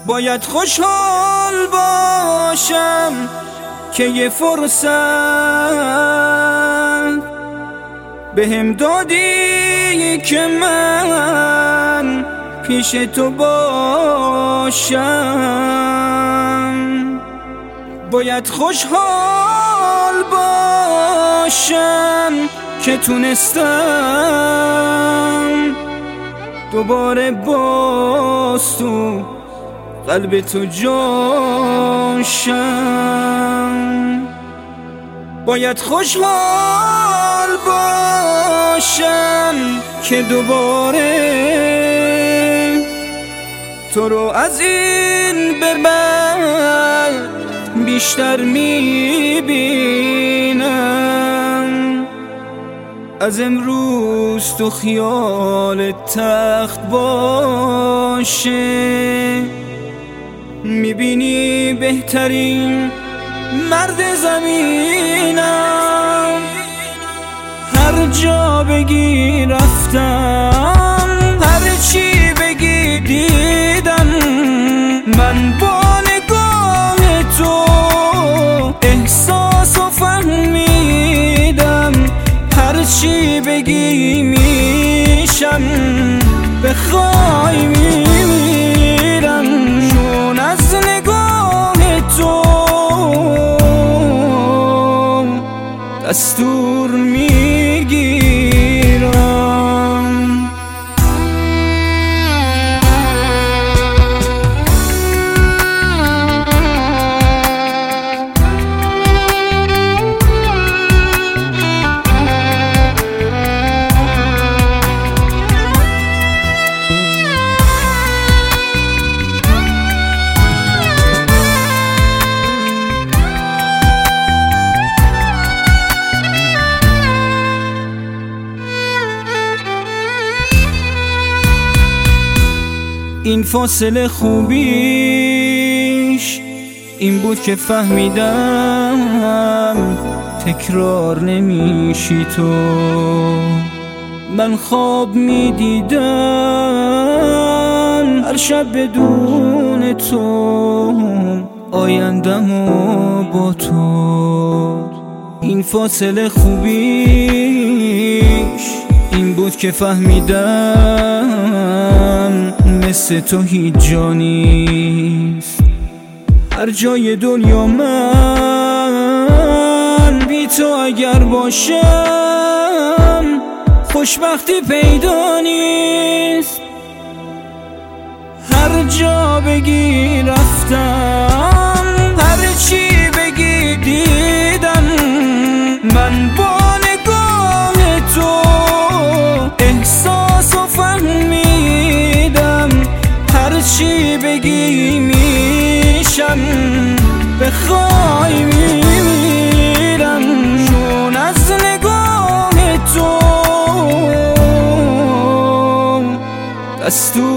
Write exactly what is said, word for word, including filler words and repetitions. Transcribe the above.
باید خوشحال باشم که یه فرصت بهم دادی که من پیش تو باشم. باید خوشحال باشم که تونستم دوباره باز تو قلب تو جاشم. باید خوشحال باشم که دوباره تو رو از این به بعد بیشتر میبینم. از امروز تو خیال تخت باشه، میبینی بهترین مرد زمینم. هر جا بگی رفتم، هر چی بگی دیدم، من با نگاه تو احساس و فهمیدم. هر چی بگی میشم، بخوای میمیرم، چون از نگاه تو دستور میگیرم. این فاصله خوبیش این بود که فهمیدم تکرار نمیشی تو. من خواب میدیدم هر شب بدون تو، آیندمو با تو. این فاصله خوبیش این بود که فهمیدم مثل تو هیچ جا نیست. هر جای دنیا من بی تو اگر باشم، خوشبختی پیدا نیست. هر جا بگی رفتم، هر چی بگی دیدم، من با نگاه تو احساس و فهمیدم. هر چی بگی میشم، بخوای میمیرم، چون از نگاه تو دستور